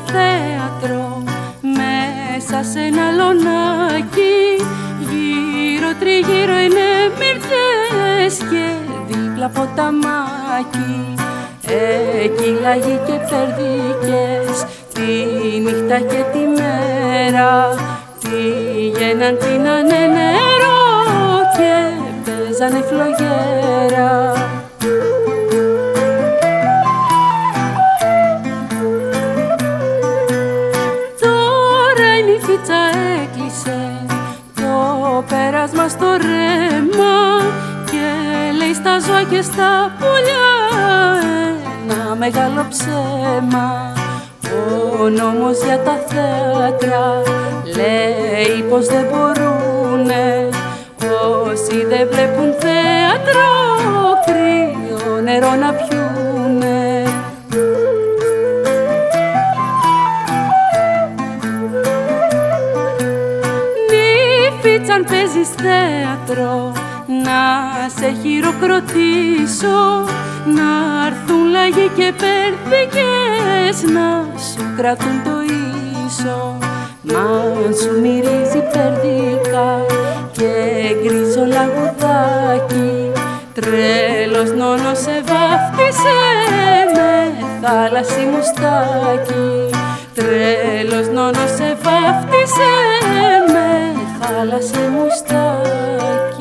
θέατρο μέσα σε ένα λονάκι. Γύρω τριγύρω είναι μυρτές και δίπλα ποταμάκι. Εκεί λαγί και περδίκες τη νύχτα και τη μέρα πήγαιναν, πίνανε νερό και παίζανε φλογέρα. Τώρα η νύφιτσα έκλεισε το πέρασμα στο ρέμα και λέει στα ζώα και στα πουλιά ένα μεγάλο ψέμα. Ο νόμος για τα θέατρα λέει πως δεν μπορούνε όσοι δεν βλέπουν θέατρο κρύο νερό να πιούνε. Νύφιτσα, αν παίζεις θέατρο να σε χειροκροτήσω, να έρθουν λαγί και περδικές να σου κρατούν το ίσο. Μα αν σου μυρίζει περδικά και γκρίζο λαγουδάκι, τρέλος νόνος σε βάφτισε με θάλασσι μουστάκι. Τρέλος νόνος σε βάφτισε με θάλασσι μουστάκι.